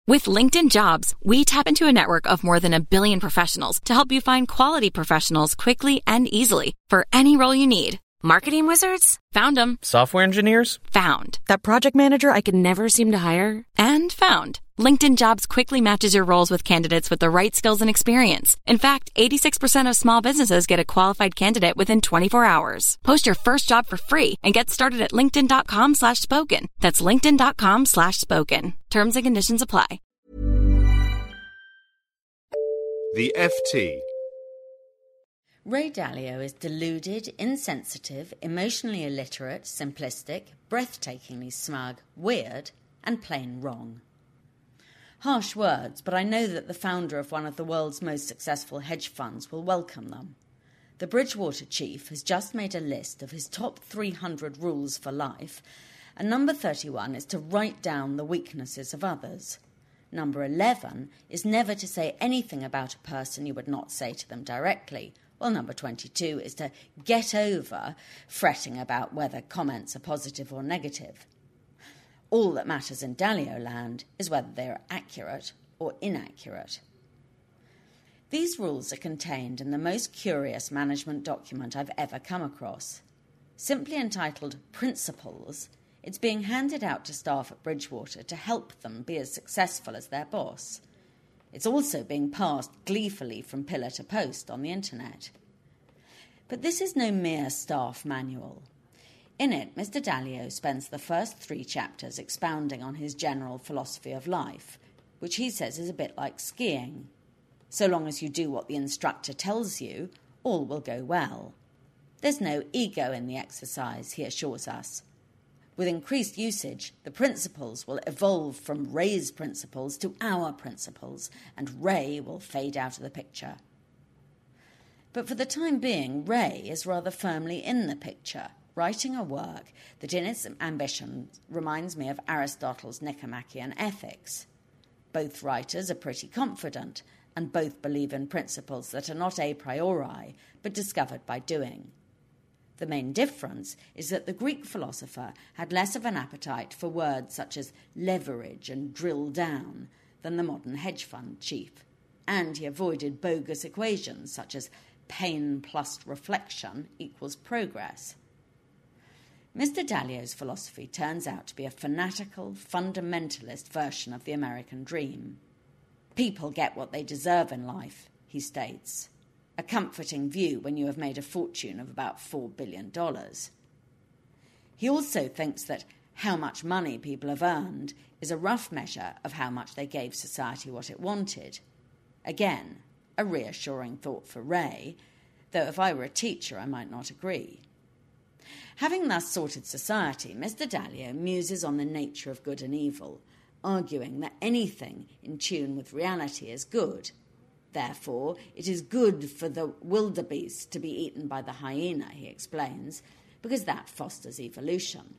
With LinkedIn Jobs, we tap into a network of more than 1 billion professionals to help you find quality professionals quickly and easily for any role you need. Marketing wizards? Found them. Software engineers? Found. That project manager I could never seem to hire? And found. LinkedIn Jobs quickly matches your roles with candidates with the right skills and experience. In fact, 86% of small businesses get a qualified candidate within 24 hours. Post your first job for free and get started at linkedin.com/spoken. That's linkedin.com/spoken. Terms and conditions apply. The FT. Ray Dalio is deluded, insensitive, emotionally illiterate, simplistic, breathtakingly smug, weird, and plain wrong. Harsh words, but I know that the founder of one of the world's most successful hedge funds will welcome them. The Bridgewater chief has just made a list of his top 300 rules for life, and number 31 is to write down the weaknesses of others. Number 11 is never to say anything about a person you would not say to them directly, while number 22 is to get over fretting about whether comments are positive or negative. All that matters in Dalio land is whether they are accurate or inaccurate. These rules are contained in the most curious management document I've ever come across. Simply entitled Principles, it's being handed out to staff at Bridgewater to help them be as successful as their boss. It's also being passed gleefully from pillar to post on the internet. But this is no mere staff manual. In it, Mr. Dalio spends the first 3 chapters expounding on his general philosophy of life, which he says is a bit like skiing. So long as you do what the instructor tells you, all will go well. There's no ego in the exercise, he assures us. With increased usage, the principles will evolve from Ray's principles to our principles, and Ray will fade out of the picture. But for the time being, Ray is rather firmly in the picture, writing a work that in its ambition reminds me of Aristotle's Nicomachean Ethics. Both writers are pretty confident, and both believe in principles that are not a priori, but discovered by doing. The main difference is that the Greek philosopher had less of an appetite for words such as leverage and drill down than the modern hedge fund chief, and he avoided bogus equations such as pain plus reflection equals progress. Mr. Dalio's philosophy turns out to be a fanatical, fundamentalist version of the American dream. People get what they deserve in life, he states. A comforting view when you have made a fortune of about $4 billion. He also thinks that how much money people have earned is a rough measure of how much they gave society what it wanted. Again, a reassuring thought for Ray, though if I were a teacher I might not agree. Having thus sorted society, Mr. Dalio muses on the nature of good and evil, arguing that anything in tune with reality is good. Therefore, it is good for the wildebeest to be eaten by the hyena, he explains, because that fosters evolution.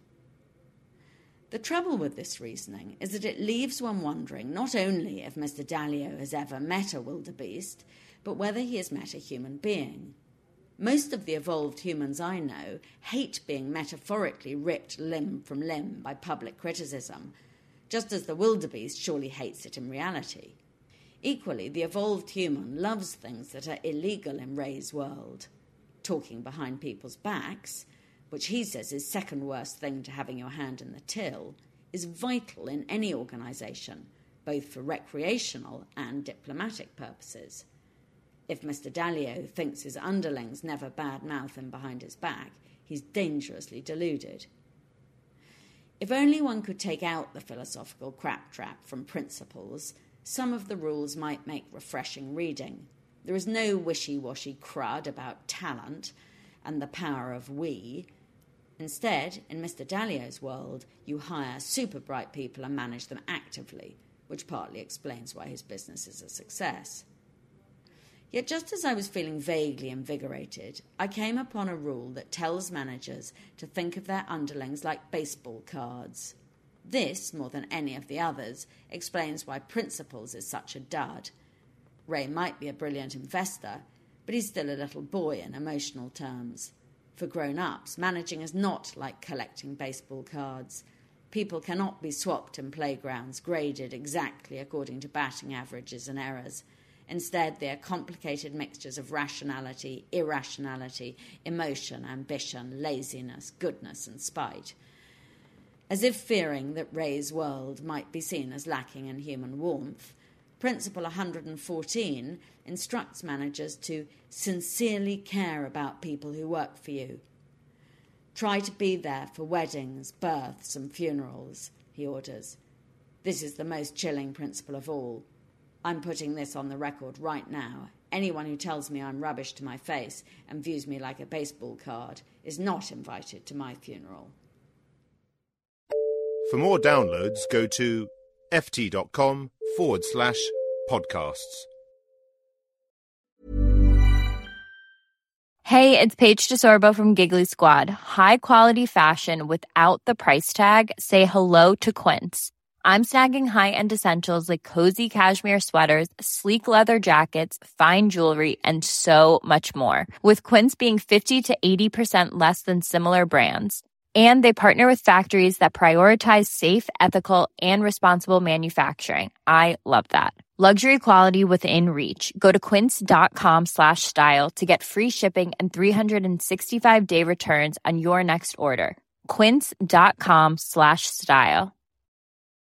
The trouble with this reasoning is that it leaves one wondering not only if Mr. Dalio has ever met a wildebeest, but whether he has met a human being. Most of the evolved humans I know hate being metaphorically ripped limb from limb by public criticism, just as the wildebeest surely hates it in reality. Equally, the evolved human loves things that are illegal in Ray's world. Talking behind people's backs, which he says is second worst thing to having your hand in the till, is vital in any organisation, both for recreational and diplomatic purposes. If Mr. Dalio thinks his underlings never bad-mouth him behind his back, he's dangerously deluded. If only one could take out the philosophical crap-trap from principles, some of the rules might make refreshing reading. There is no wishy-washy crud about talent and the power of we. Instead, in Mr. Dalio's world, you hire super bright people and manage them actively, which partly explains why his business is a success. Yet just as I was feeling vaguely invigorated, I came upon a rule that tells managers to think of their underlings like baseball cards. This, more than any of the others, explains why Principles is such a dud. Ray might be a brilliant investor, but he's still a little boy in emotional terms. For grown-ups, managing is not like collecting baseball cards. People cannot be swapped in playgrounds, graded exactly according to batting averages and errors. Instead, they are complicated mixtures of rationality, irrationality, emotion, ambition, laziness, goodness and spite. As if fearing that Ray's world might be seen as lacking in human warmth, Principle 114 instructs managers to sincerely care about people who work for you. Try to be there for weddings, births and funerals, he orders. This is the most chilling principle of all. I'm putting this on the record right now. Anyone who tells me I'm rubbish to my face and views me like a baseball card is not invited to my funeral. For more downloads, go to ft.com/podcasts. Hey, it's Paige DeSorbo from Giggly Squad. High quality fashion without the price tag. Say hello to Quince. I'm snagging high-end essentials like cozy cashmere sweaters, sleek leather jackets, fine jewelry, and so much more. With Quince being 50 to 80% less than similar brands. And they partner with factories that prioritize safe, ethical, and responsible manufacturing. I love that. Luxury quality within reach. Go to quince.com/style to get free shipping and 365-day returns on your next order. Quince.com/style.